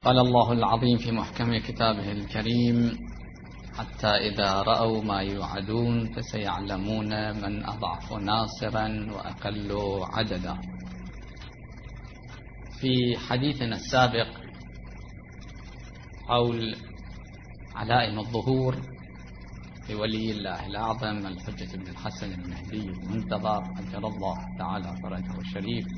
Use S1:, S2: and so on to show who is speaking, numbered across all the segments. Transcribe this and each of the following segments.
S1: قال الله العظيم في محكم كتابه الكريم: حتى إذا رأوا ما يوعدون فسيعلمون من أضعف ناصرا وأقل عددا. في حديثنا السابق حول علائم الظهور لولي الله الأعظم الحجة بن الحسن المهدي المنتظر أجل الله تعالى فرجه الشريف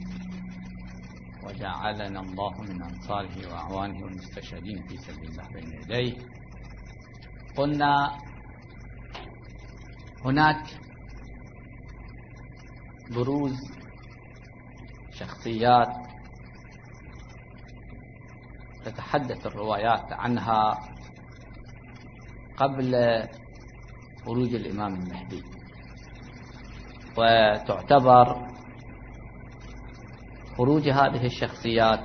S1: وجعلنا الله من أنصاره وأعوانه والمستشهدين في سبيل الله بين يديه. قلنا هناك بروز شخصيات تتحدث الروايات عنها قبل خروج الإمام المهدي، وتعتبر خروج هذه الشخصيات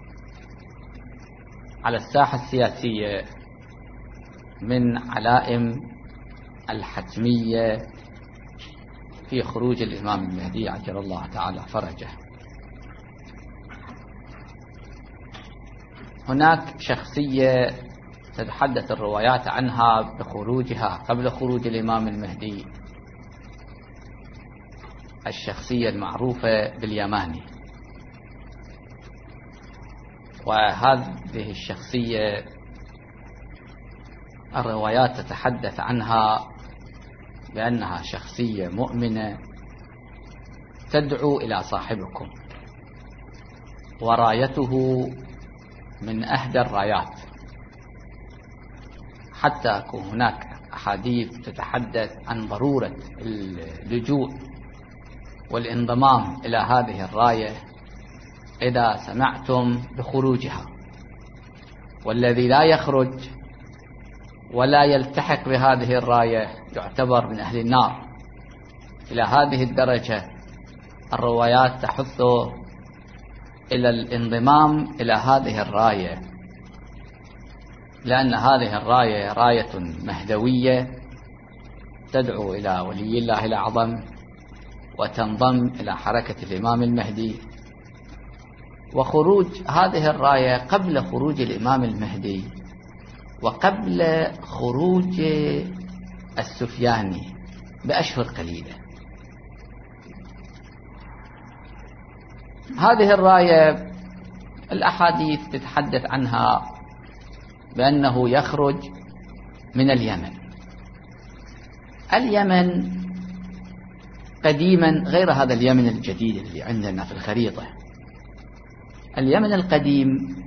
S1: على الساحة السياسية من علائم الحتمية في خروج الإمام المهدي عجل الله تعالى فرجه. هناك شخصية تتحدث الروايات عنها بخروجها قبل خروج الإمام المهدي، الشخصية المعروفة باليماني، وهذه الشخصية الروايات تتحدث عنها بأنها شخصية مؤمنة تدعو إلى صاحبكم، ورايته من أهدى الرايات، حتى يكون هناك أحاديث تتحدث عن ضرورة اللجوء والانضمام إلى هذه الراية إذا سمعتم بخروجها، والذي لا يخرج ولا يلتحق بهذه الراية يعتبر من أهل النار. إلى هذه الدرجة الروايات تحث إلى الانضمام إلى هذه الراية، لأن هذه الراية راية مهدوية تدعو إلى ولي الله الأعظم وتنضم إلى حركة الإمام المهدي. وخروج هذه الراية قبل خروج الإمام المهدي وقبل خروج السفياني بأشهر قليلة. هذه الراية الأحاديث تتحدث عنها بأنه يخرج من اليمن. اليمن قديما غير هذا اليمن الجديد اللي عندنا في الخريطة. اليمن القديم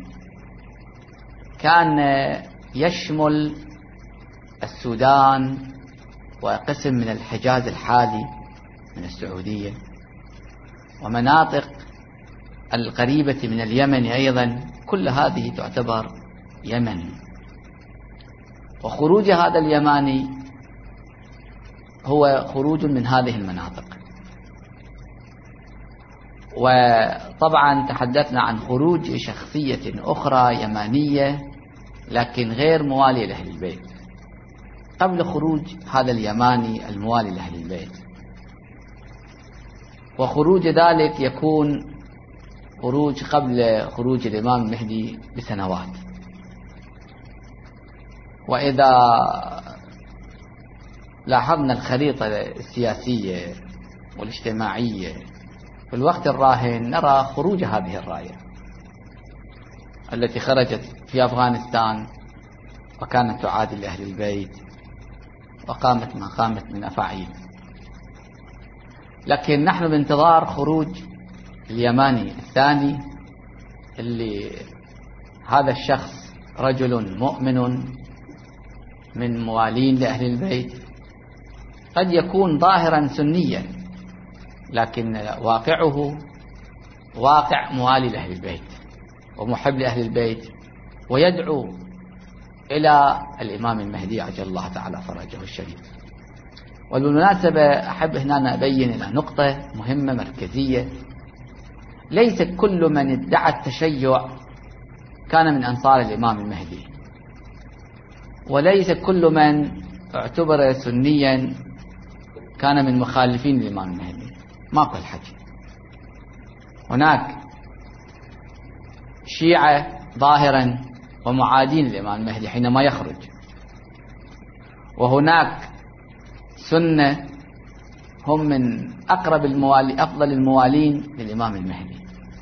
S1: كان يشمل السودان وقسم من الحجاز الحالي من السعودية ومناطق القريبة من اليمن أيضا، كل هذه تعتبر يمن. وخروج هذا اليماني هو خروج من هذه المناطق. وطبعا تحدثنا عن خروج شخصية أخرى يمانية لكن غير موالية لأهل البيت قبل خروج هذا اليماني الموالي لأهل البيت. وخروج ذلك يكون خروج قبل خروج الإمام المهدي بسنوات. وإذا لاحظنا الخريطة السياسية والاجتماعية في الوقت الراهن نرى خروج هذه الراية التي خرجت في أفغانستان وكانت تعادي لأهل البيت وقامت ما قامت من أفاعيل. لكن نحن بانتظار خروج اليماني الثاني، اللي هذا الشخص رجل مؤمن من موالين لأهل البيت، قد يكون ظاهرا سنيا لكن واقعه واقع موالي لأهل البيت ومحب لأهل البيت ويدعو إلى الإمام المهدي عجل الله تعالى فرجه الشريف. وبالمناسبة أحب هنا أن أبين إلى نقطة مهمة مركزية: ليس كل من ادعى التشيع كان من أنصار الإمام المهدي، وليس كل من اعتبر سنيا كان من مخالفين الإمام المهدي. ماكو الحكي. هناك شيعة ظاهرا ومعادين الإمام المهدي حينما يخرج. وهناك سنة هم من أقرب أفضل الموالين للإمام المهدي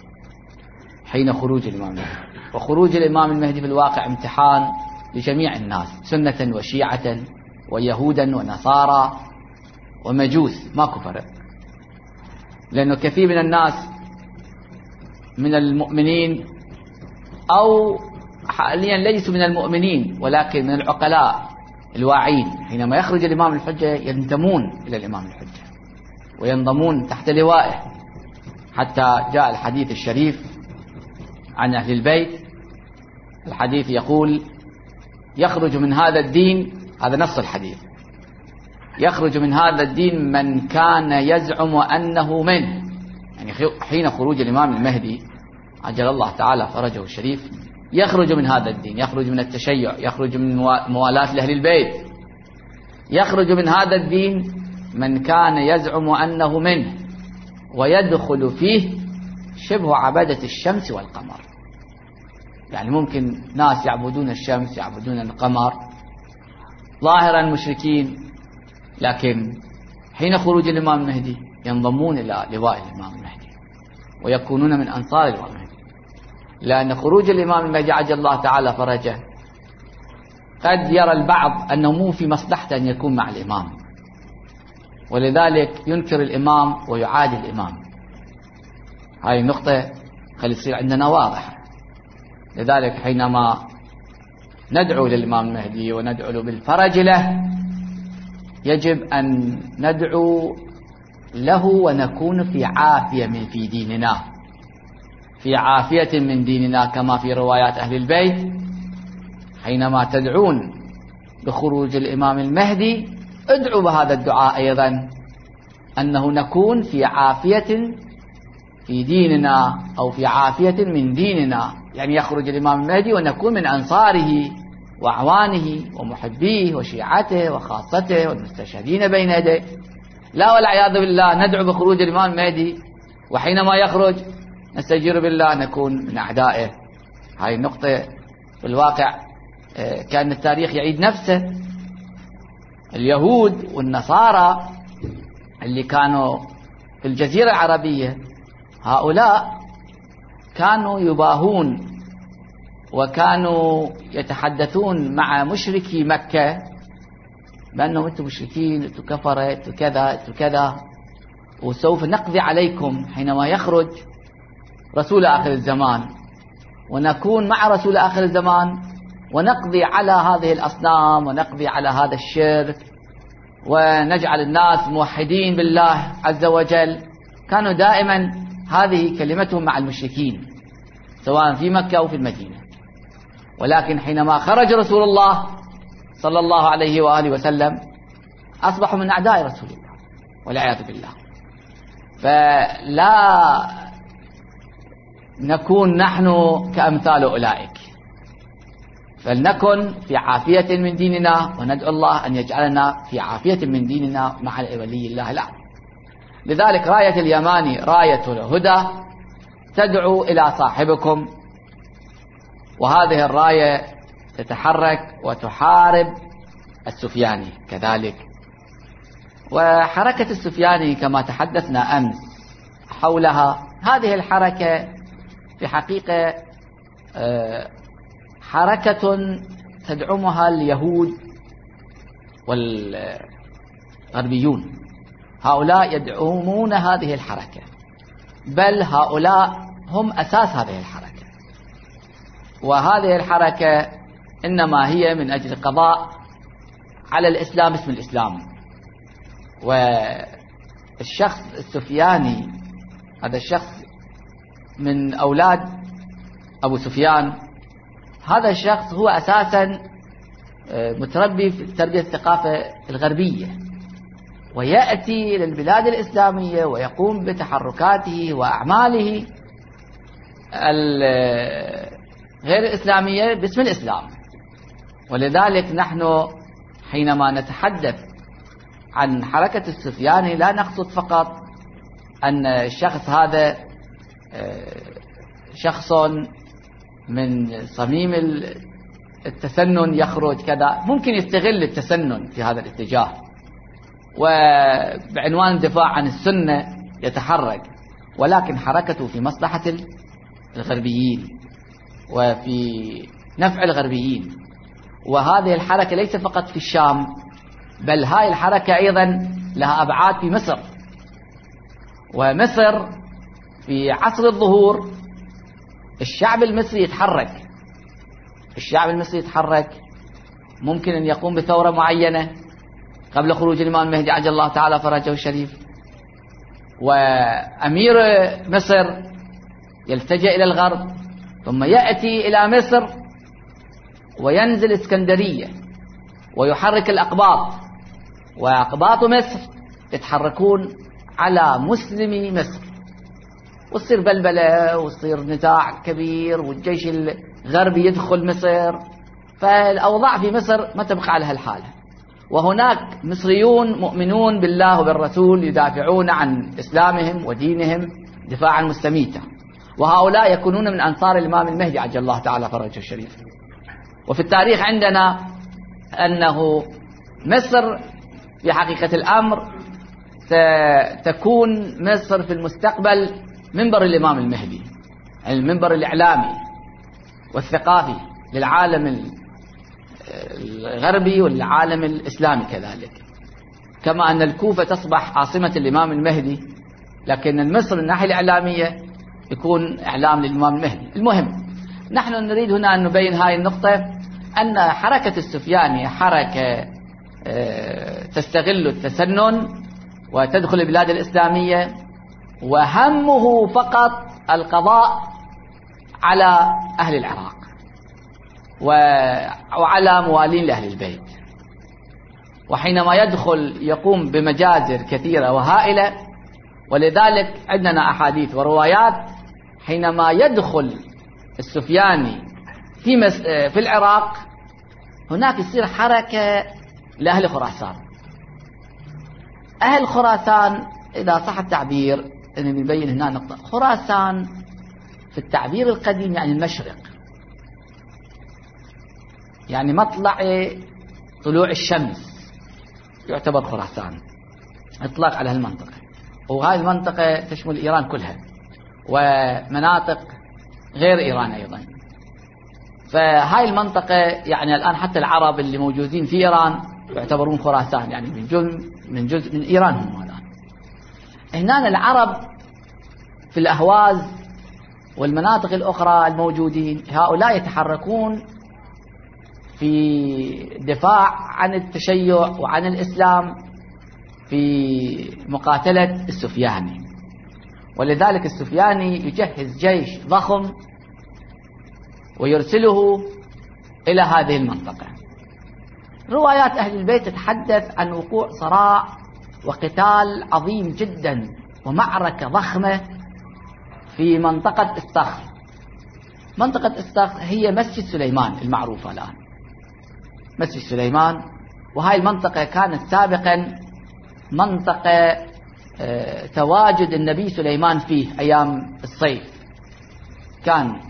S1: حين خروج الإمام المهدي. وخروج الإمام المهدي في الواقع امتحان لجميع الناس، سنة وشيعة ويهودا ونصارى ومجوس، ماكو فرق. لأنه كثير من الناس من المؤمنين أو حاليا ليسوا من المؤمنين ولكن من العقلاء الواعين، حينما يخرج الإمام الحجة ينتمون إلى الإمام الحجة وينضمون تحت لوائه. حتى جاء الحديث الشريف عن أهل البيت، الحديث يقول: يخرج من هذا الدين، هذا نص الحديث، يخرج من هذا الدين من كان يزعم أنه منه. يعني حين خروج الإمام المهدي عجل الله تعالى فرجه الشريف يخرج من هذا الدين، يخرج من التشيع، يخرج من موالاة لأهل البيت، يخرج من هذا الدين من كان يزعم أنه منه ويدخل فيه شبه عبادة الشمس والقمر. يعني ممكن ناس يعبدون الشمس يعبدون القمر ظاهرا مشركين، لكن حين خروج الإمام المهدي ينضمون إلى لواء الإمام المهدي ويكونون من أنصار الإمام المهدي. لأن خروج الإمام المهدي عجل الله تعالى فرجه قد يرى البعض أنه مو في مصلحته أن يكون مع الإمام، ولذلك ينكر الإمام ويعادي الإمام. هاي النقطة خلي تصير عندنا واضحة. لذلك حينما ندعو للإمام المهدي وندعو له بالفرج له يجب أن ندعو له ونكون في عافية في ديننا، في عافية من ديننا، كما في روايات أهل البيت حينما تدعون بخروج الإمام المهدي ادعوا بهذا الدعاء أيضا، أنه نكون في عافية في ديننا أو في عافية من ديننا. يعني يخرج الإمام المهدي ونكون من أنصاره وأعوانه ومحبيه وشيعته وخاصته والمستشهدين بين يديه. لا والعياذ بالله ندعو بخروج الإمام المهدي وحينما يخرج نستجير بالله نكون من أعدائه. هاي النقطة في الواقع كان التاريخ يعيد نفسه. اليهود والنصارى اللي كانوا في الجزيرة العربية هؤلاء كانوا يباهون وكانوا يتحدثون مع مشركي مكة بأنهم أنتم مشركين، أنتم كفرة، أنتم كذا، أنتم كذا، وسوف نقضي عليكم حينما يخرج رسول آخر الزمان، ونكون مع رسول آخر الزمان ونقضي على هذه الأصنام ونقضي على هذا الشرك ونجعل الناس موحدين بالله عز وجل. كانوا دائما هذه كلمتهم مع المشركين سواء في مكة أو في المدينة. ولكن حينما خرج رسول الله صلى الله عليه وآله وسلم أصبحوا من أعداء رسول الله والعياذ بالله. فلا نكون نحن كأمثال أولئك، فلنكن في عافية من ديننا وندعو الله أن يجعلنا في عافية من ديننا مع ولي الله الأعلى. لذلك راية اليماني راية الهدى تدعو إلى صاحبكم، وهذه الراية تتحرك وتحارب السفياني كذلك. وحركة السفياني كما تحدثنا أمس حولها، هذه الحركة في حقيقة حركة تدعمها اليهود والغربيون. هؤلاء يدعمون هذه الحركة، بل هؤلاء هم أساس هذه الحركة. وهذه الحركة إنما هي من أجل القضاء على الإسلام اسم الإسلام. والشخص السفياني هذا الشخص من أولاد أبو سفيان، هذا الشخص هو أساسا متربي في تربية الثقافة الغربية، ويأتي إلى البلاد الإسلامية ويقوم بتحركاته وأعماله غير الإسلامية باسم الإسلام. ولذلك نحن حينما نتحدث عن حركة السفياني لا نقصد فقط أن الشخص هذا شخص من صميم التسنن يخرج كذا، ممكن يستغل التسنن في هذا الاتجاه، وبعنوان الدفاع عن السنة يتحرك، ولكن حركته في مصلحة الغربيين وفي نفع الغربيين. وهذه الحركة ليس فقط في الشام، بل هاي الحركة أيضا لها أبعاد في مصر. ومصر في عصر الظهور الشعب المصري يتحرك، الشعب المصري يتحرك، ممكن أن يقوم بثورة معينة قبل خروج الإمام المهدي عجل الله تعالى فرجه الشريف، وأمير مصر يلتجئ إلى الغرب، ثم يأتي إلى مصر وينزل اسكندرية ويحرك الأقباط، وأقباط مصر يتحركون على مسلمي مصر، وتصير بلبلة وتصير نزاع كبير، والجيش الغربي يدخل مصر، فالأوضاع في مصر ما تبقى على هالحالة. وهناك مصريون مؤمنون بالله وبالرسول يدافعون عن إسلامهم ودينهم دفاعا مستميتا، وهؤلاء يكونون من أنصار الإمام المهدي عجل الله تعالى فرجه الشريف. وفي التاريخ عندنا أنه مصر في حقيقة الأمر ستكون مصر في المستقبل منبر الإمام المهدي، المنبر الإعلامي والثقافي للعالم الغربي والعالم الإسلامي كذلك، كما أن الكوفة تصبح عاصمة الإمام المهدي، لكن مصر من الناحية الإعلامية يكون إعلام للإمام المهدي. المهم نحن نريد هنا أن نبين هذه النقطة، أن حركة السفياني حركة تستغل التسنن وتدخل البلاد الإسلامية، وهمه فقط القضاء على أهل العراق وعلى موالين لأهل البيت. وحينما يدخل يقوم بمجازر كثيرة وهائلة، ولذلك عندنا أحاديث وروايات حينما يدخل السفياني في العراق هناك يصير حركة لأهل خراسان. أهل خراسان إذا صح التعبير أن نبين هنا نقطة، خراسان في التعبير القديم يعني المشرق، يعني مطلع طلوع الشمس يعتبر خراسان، اطلاق على هالمنطقة. وهذه المنطقة تشمل إيران كلها ومناطق غير إيران أيضا. فهاي المنطقة يعني الآن حتى العرب اللي موجودين في إيران يعتبرون خراسان، يعني من جزء من إيران هم الآن. هنا العرب في الأهواز والمناطق الأخرى الموجودين، هؤلاء يتحركون في دفاع عن التشيع وعن الإسلام في مقاتلة السفياني. ولذلك السفياني يجهز جيش ضخم ويرسله إلى هذه المنطقة. روايات أهل البيت تتحدث عن وقوع صراع وقتال عظيم جدا ومعركة ضخمة في منطقة الصخر. منطقة الصخر هي مسجد سليمان المعروفة الآن، مسجد سليمان. وهاي المنطقة كانت سابقا منطقة تواجد النبي سليمان فيه أيام الصيف، كان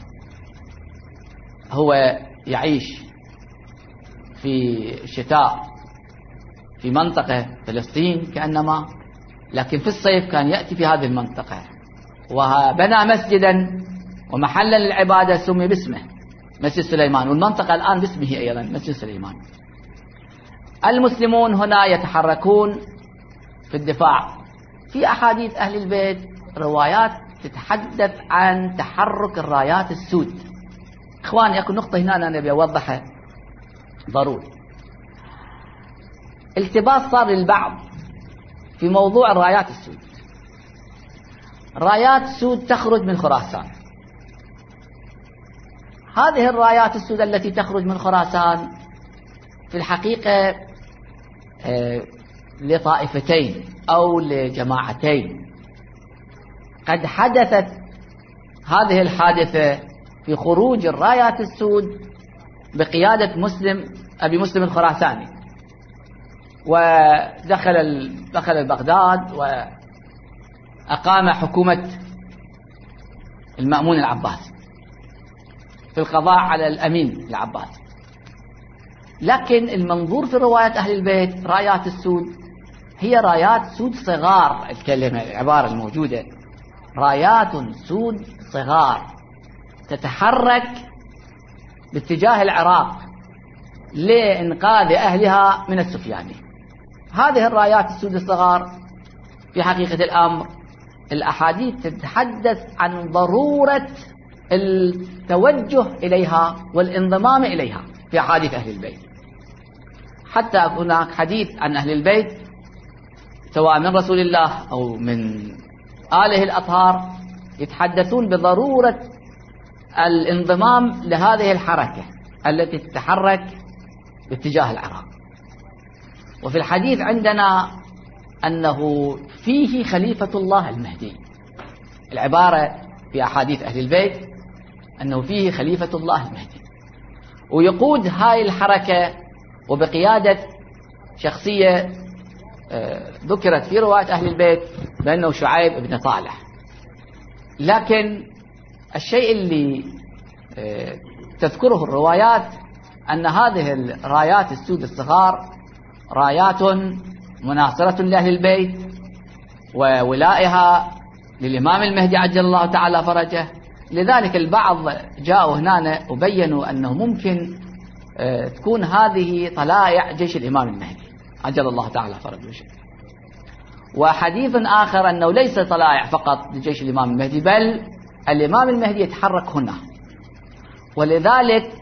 S1: هو يعيش في الشتاء في منطقة فلسطين كأنما، لكن في الصيف كان يأتي في هذه المنطقة، وبنى مسجدا ومحلا للعبادة سمي باسمه مسجد سليمان، والمنطقة الآن باسمه أيضا مسجد سليمان. المسلمون هنا يتحركون في الدفاع. في أحاديث أهل البيت روايات تتحدث عن تحرك الرايات السود. إخواني أكو نقطة هنا أنا نبي أوضحها ضروري. التباس صار للبعض في موضوع الرايات السود. رايات سود تخرج من خراسان. هذه الرايات السود التي تخرج من خراسان في الحقيقة لطائفتين أو لجماعتين. قد حدثت هذه الحادثة في خروج الرايات السود بقيادة أبي مسلم الخراساني، ودخل بغداد وأقام حكومة المأمون العباسي. في القضاء على الأمين العباس. لكن المنظور في رواية أهل البيت رايات السود هي رايات سود صغار، الكلمة العبارة الموجودة رايات سود صغار تتحرك باتجاه العراق لإنقاذ أهلها من السفياني. هذه الرايات السود الصغار في حقيقة الأمر الأحاديث تتحدث عن ضرورة التوجه إليها والانضمام إليها في أحاديث أهل البيت. حتى هناك حديث عن أهل البيت سواء من رسول الله أو من آله الأطهار يتحدثون بضرورة الانضمام لهذه الحركة التي تتحرك باتجاه العراق. وفي الحديث عندنا أنه فيه خليفة الله المهدي. العبارة في أحاديث أهل البيت أنه فيه خليفة الله المهدي، ويقود هاي الحركة وبقيادة شخصية ذكرت في رواية أهل البيت بأنه شعيب بن صالح. لكن الشيء اللي تذكره الروايات أن هذه الرايات السود الصغار رايات مناصرة لأهل البيت وولائها للإمام المهدي عجل الله تعالى فرجه. لذلك البعض جاءوا هنا وبينوا أنه ممكن تكون هذه طلائع جيش الإمام المهدي عجل الله تعالى فرجه. وحديث آخر أنه ليس طلائع فقط لجيش الإمام المهدي، بل الإمام المهدي يتحرك هنا، ولذلك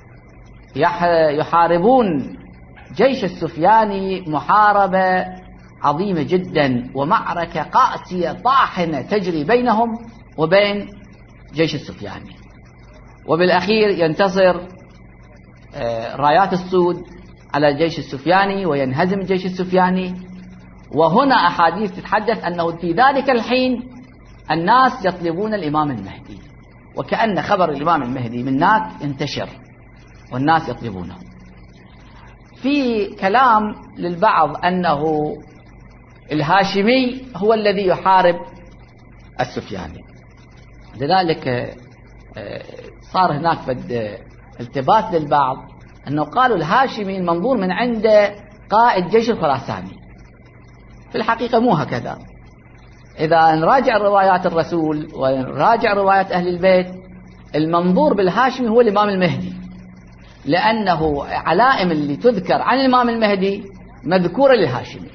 S1: يحاربون جيش السفياني محاربة عظيمة جدا ومعركة قاسية طاحنة تجري بينهم وبين جيش السفياني. وبالأخير ينتصر رايات السود على الجيش السفياني وينهزم الجيش السفياني. وهنا أحاديث تتحدث أنه في ذلك الحين الناس يطلبون الإمام المهدي، وكأن خبر الإمام المهدي من هناك انتشر والناس يطلبونه. في كلام للبعض أنه الهاشمي هو الذي يحارب السفياني، لذلك صار هناك التباس للبعض أنه قالوا الهاشمي المنظور من عند قائد جيش الخراساني. في الحقيقة مو هكذا. إذا نراجع روايات الرسول ونراجع روايات أهل البيت المنظور بالهاشمي هو الإمام المهدي، لأنه علائم اللي تذكر عن الإمام المهدي مذكورة للهاشمي.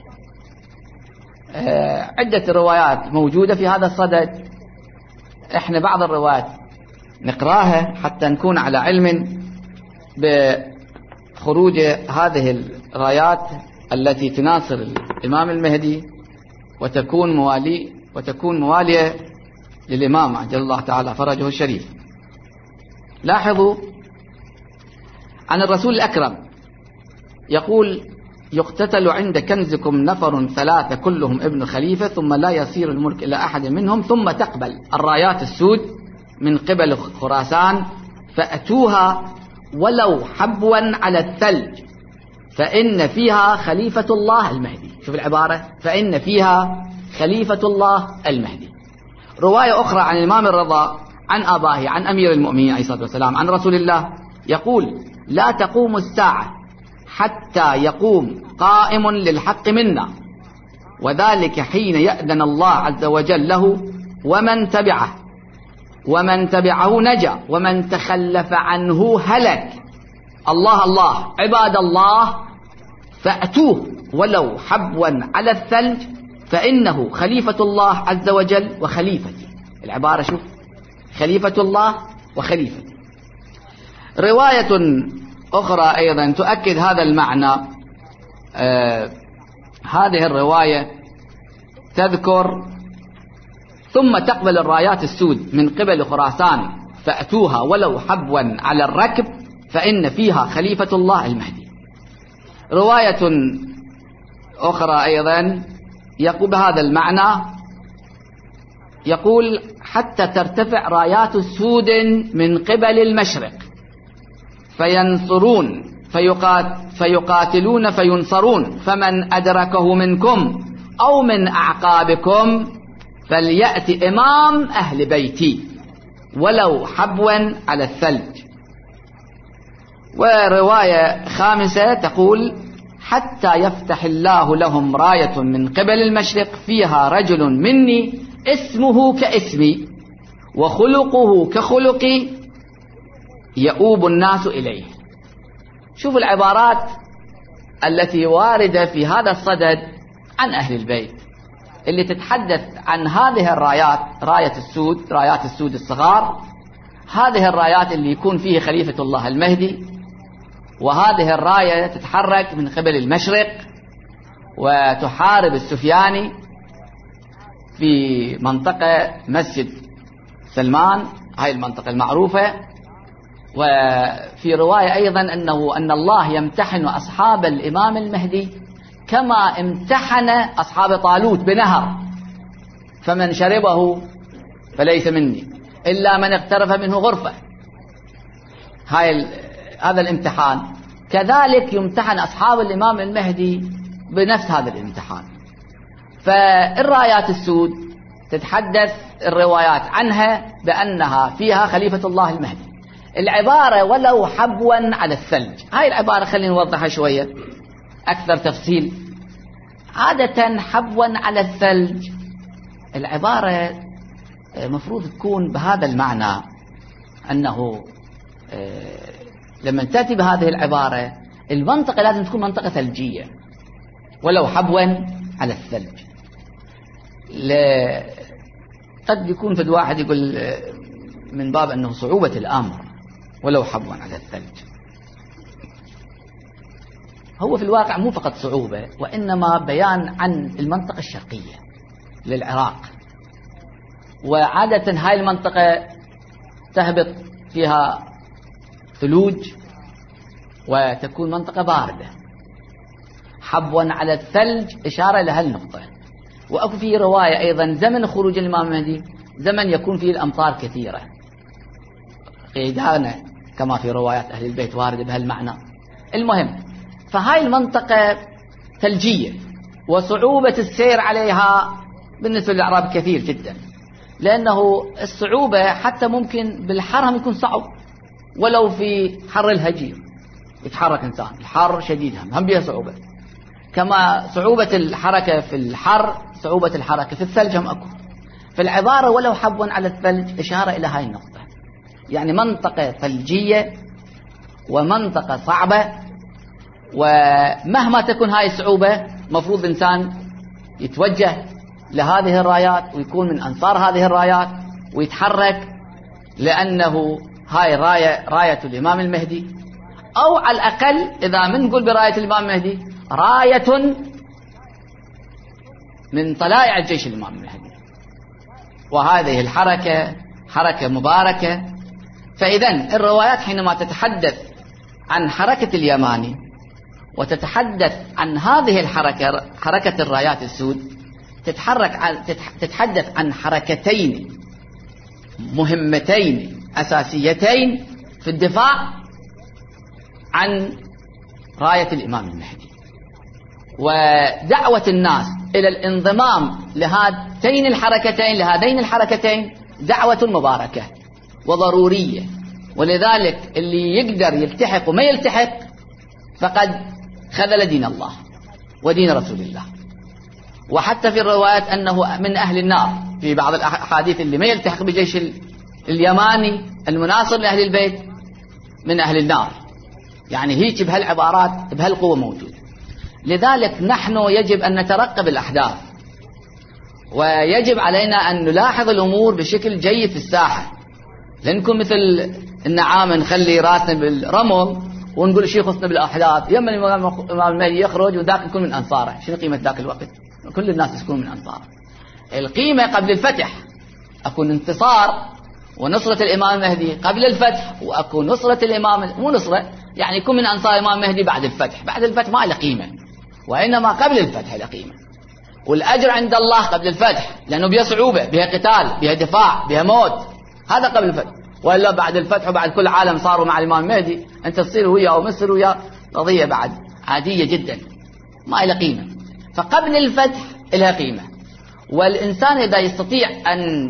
S1: عدة روايات موجودة في هذا الصدد، احنا بعض الروايات نقراها حتى نكون على علم بخروج هذه الرايات التي تناصر الإمام المهدي وتكون موالية للإمام عجل الله تعالى فرجه الشريف. لاحظوا عن الرسول الأكرم يقول: يقتتل عند كنزكم نفر ثلاثة كلهم ابن خليفة، ثم لا يصير الملك إلى أحد منهم، ثم تقبل الرايات السود من قبل خراسان فأتوها ولو حبوا على الثلج فإن فيها خليفة الله المهدي. شوف العبارة، فإن فيها خليفة الله المهدي. رواية أخرى عن الإمام الرضا عن آبائه عن أمير المؤمنين عليه الصلاة والسلام عن رسول الله يقول: لا تقوم الساعة حتى يقوم قائم للحق منا، وذلك حين يأذن الله عز وجل له ومن تبعه نجا ومن تخلف عنه هلك. الله الله عباد الله فأتوه ولو حبوا على الثلج فإنه خليفة الله عز وجل وخليفتي. العبارة شوف، خليفة الله وخليفتي. رواية أخرى أيضا تؤكد هذا المعنى. هذه الرواية تذكر: ثم تقبل الرايات السود من قبل خراسان فأتوها ولو حبوا على الركب فإن فيها خليفة الله المهدي. رواية أخرى أيضا يقول بهذا المعنى، يقول: حتى ترتفع رايات سود من قبل المشرق فينصرون فيقاتلون فينصرون، فمن أدركه منكم أو من أعقابكم فليأتي إمام أهل بيتي ولو حبوا على الثلج ورواية خامسة تقول: حتى يفتح الله لهم راية من قبل المشرق فيها رجل مني اسمه كاسمي وخلقه كخلقي يؤوب الناس إليه. شوفوا العبارات التي واردة في هذا الصدد عن أهل البيت اللي تتحدث عن هذه الرايات، رايات السود الصغار، هذه الرايات اللي يكون فيه خليفة الله المهدي، وهذه الراية تتحرك من قبل المشرق وتحارب السفياني في منطقة مسجد سلمان، هاي المنطقة المعروفة. وفي رواية أيضا أن الله يمتحن أصحاب الإمام المهدي كما امتحن أصحاب طالوت بنهر، فمن شربه فليس مني إلا من اقترف منه غرفة. هذا الامتحان كذلك يمتحن أصحاب الإمام المهدي بنفس هذا الامتحان. فالرايات السود تتحدث الروايات عنها بأنها فيها خليفة الله المهدي. العبارة ولو حبوا على الثلج، هاي العبارة خلينا نوضحها شوية أكثر تفصيل. عادة حبوا على الثلج العبارة مفروض تكون بهذا المعنى، أنه لما تأتي بهذه العبارة المنطقة لازم تكون منطقة ثلجية، ولو حبوا على الثلج. قد يكون فد واحد يقول من باب أنه صعوبة الأمر ولو حبوا على الثلج. هو في الواقع مو فقط صعوبة، وإنما بيان عن المنطقة الشرقية للعراق، وعادة هاي المنطقة تهبط فيها ثلوج وتكون منطقة باردة. حبوا على الثلج إشارة لهالنقطة. وأكو في رواية أيضا زمن خروج الإمام المهدي زمن يكون فيه الأمطار كثيرة قيدانة، كما في روايات أهل البيت واردة بهالمعنى. المهم، فهاي المنطقة ثلجية وصعوبة السير عليها بالنسبة للأعراب كثير جدا، لأنه الصعوبة حتى ممكن بالحر يكون صعب، ولو في حر الهجير يتحرك إنسان، الحر شديد هم بها صعوبة، كما صعوبة الحركة في الحر صعوبة الحركة في الثلج هم أكو. فالعبارة ولو حبوا على الثلج إشارة إلى هاي النقطة، يعني منطقة ثلجية ومنطقة صعبة، ومهما تكون هاي الصعوبة مفروض إنسان يتوجه لهذه الرايات ويكون من أنصار هذه الرايات ويتحرك، لأنه هاي راية الإمام المهدي، أو على الأقل إذا من نقول براية الإمام المهدي راية من طلائع الجيش الإمام المهدي، وهذه الحركة حركة مباركة. فإذن الروايات حينما تتحدث عن حركة اليماني وتتحدث عن هذه الحركة، حركة الرايات السود، تتحدث عن حركتين مهمتين أساسيتين في الدفاع عن راية الإمام المهدي، ودعوة الناس إلى الانضمام لهذين الحركتين دعوة مباركة وضرورية. ولذلك اللي يقدر يلتحق وما يلتحق فقد خذل دين الله ودين رسول الله. وحتى في الروايات أنه من أهل النار، في بعض الأحاديث اللي ما يلتحق بجيش اليماني المناصر لأهل البيت من أهل النار، يعني هيك بهالعبارات بهالقوة موجود. لذلك نحن يجب أن نترقب الأحداث، ويجب علينا أن نلاحظ الأمور بشكل جيد في الساحة، لنكون مثل النعامة نخلي راسنا بالرمل ونقول شيء خصنا بالأحداث. يوم الإمام المهدي يخرج وذاك يكون من أنصاره، شنو قيمة ذاك الوقت؟ كل الناس يكون من أنصاره. القيمة قبل الفتح أكون انتصار ونصرة الإمام المهدي قبل الفتح، وأكون نصرة الإمام، مو نصرة يعني يكون من أنصار الإمام المهدي بعد الفتح. بعد الفتح ما له قيمة، وإنما قبل الفتح له قيمة. والأجر عند الله قبل الفتح، لأنه بها صعوبة، بها قتال، بها دفاع، بها موت، هذا قبل الفتح. وإلا بعد الفتح وبعد كل عالم صاروا مع الإمام المهدي، أنت تصير وياه ومصر وياه، قضية بعد عادية جدا ما لها قيمة. فقبل الفتح لها قيمة. والإنسان إذا يستطيع أن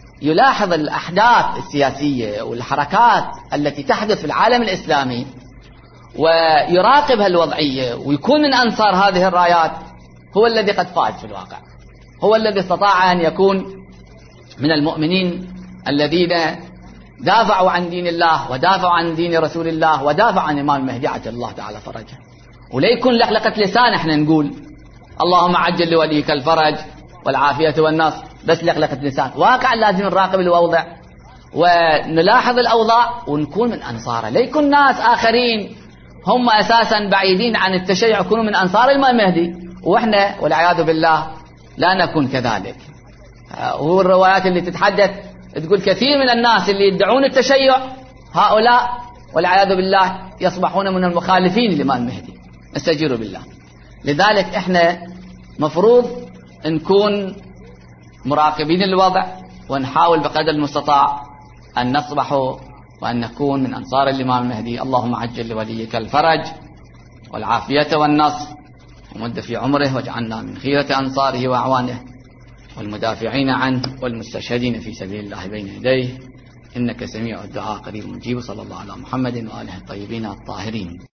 S1: يلاحظ الأحداث السياسية والحركات التي تحدث في العالم الإسلامي ويراقب هالوضعية ويكون من أنصار هذه الرايات هو الذي قد فاز في الواقع، هو الذي استطاع أن يكون من المؤمنين الذين دافعوا عن دين الله ودافعوا عن دين رسول الله ودافعوا عن إمام المهدي عجل الله تعالى فرجه. وليكن لقلقة لسان احنا نقول اللهم عجل لوليك الفرج والعافية والنصر، بس لقلقة لسان. واقعا لازم نراقب الوضع ونلاحظ الأوضاع ونكون من أنصاره. ليكن ناس آخرين هم أساسا بعيدين عن التشيع يكونوا من أنصار الإمام المهدي وإحنا والعياذ بالله لا نكون كذلك. والروايات اللي تتحدث تقول كثير من الناس اللي يدعون التشيع هؤلاء والعياذ بالله يصبحون من المخالفين للإمام المهدي، نستجير بالله. لذلك إحنا مفروض نكون مراقبين الوضع ونحاول بقدر المستطاع أن نصبح وأن نكون من أنصار الإمام المهدي. اللهم عجل لوليك الفرج والعافية والنصر ومد في عمره واجعلنا من خيرة أنصاره وأعوانه والمدافعين عنه والمستشهدين في سبيل الله بين يديه، إنك سميع الدعاء قريب مجيب. صلى الله على محمد وآله الطيبين الطاهرين.